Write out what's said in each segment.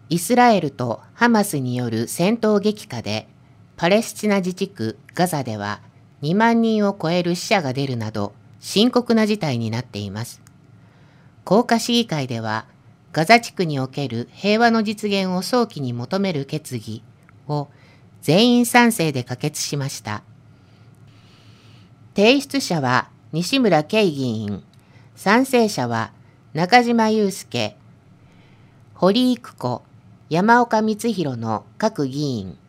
イスラエルとハマスによる戦闘激化で、パレスチナ自治区ガザでは2万人を超える死者が出るなど深刻な事態になっています。国家市議会では、ガザ地区における平和の実現を早期に求める決議を全員賛成で可決しました。提出者は西村圭議員、賛成者は中島祐介、堀井久子、山岡光弘の各議員。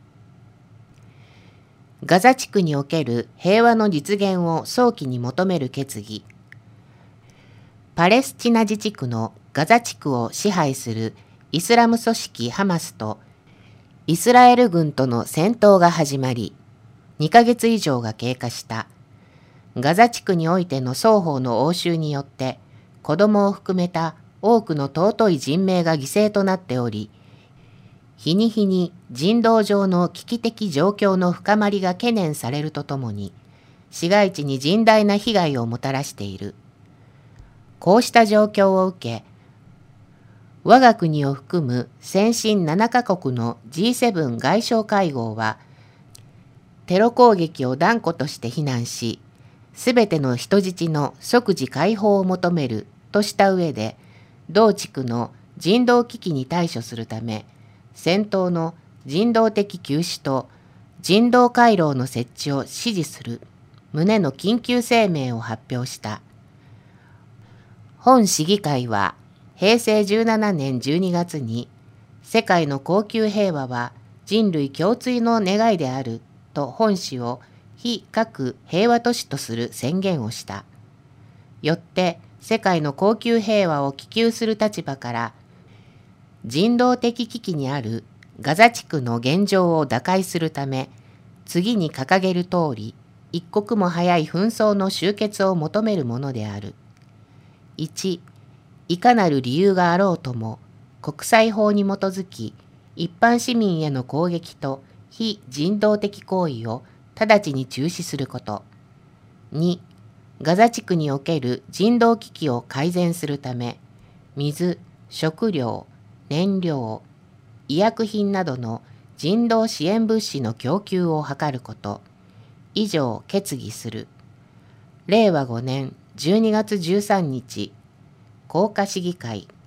ガザ地区における平和の実現を早期に求める決議。パレスチナ自治区のガザ地区を支配するイスラム組織ハマスとイスラエル軍との戦闘が始まり、2ヶ月以上が経過した。ガザ地区においての双方の応酬によって子供を含めた多くの尊い人命が犠牲となっており、日に日に人道上の危機的状況の深まりが懸念されるとともに、市街地に甚大な被害をもたらしている。こうした状況を受け、我が国を含む先進7カ国の G7 外相会合は、テロ攻撃を断固として非難し、すべての人質の即時解放を求めるとした上で、同地区の人道危機に対処するため、戦闘の人道的休止と人道回廊の設置を支持する旨の緊急声明を発表した。本市議会は平成17年12月に世界の恒久平和は人類共通の願いであると本市を非核平和都市とする宣言をした。よって世界の恒久平和を希求する立場から人道的危機にあるガザ地区の現状を打開するため、次に掲げる通り、一刻も早い紛争の終結を求めるものである。1、いかなる理由があろうとも、国際法に基づき、一般市民への攻撃と非人道的行為を直ちに中止すること。2、ガザ地区における人道危機を改善するため、水、食料、燃料、医薬品などの人道支援物資の供給を図ること。以上決議する。令和5年12月13日、甲賀市議会。